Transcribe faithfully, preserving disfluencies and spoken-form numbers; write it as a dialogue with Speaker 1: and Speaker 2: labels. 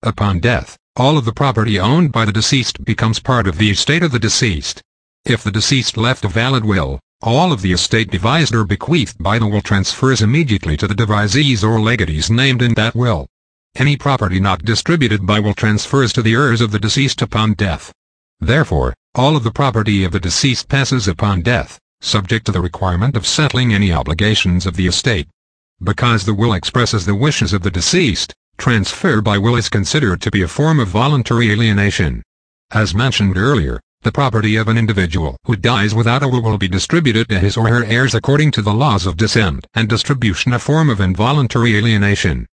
Speaker 1: Upon death, all of the property owned by the deceased becomes part of the estate of the deceased. If the deceased left a valid will, all of the estate devised or bequeathed by the will transfers immediately to the devisees or legatees named in that will. Any property not distributed by will transfers to the heirs of the deceased upon death. Therefore, all of the property of the deceased passes upon death, subject to the requirement of settling any obligations of the estate. Because the will expresses the wishes of the deceased, transfer by will is considered to be a form of voluntary alienation. As mentioned earlier, the property of an individual who dies without a will will be distributed to his or her heirs according to the laws of descent and distribution, a form of involuntary alienation.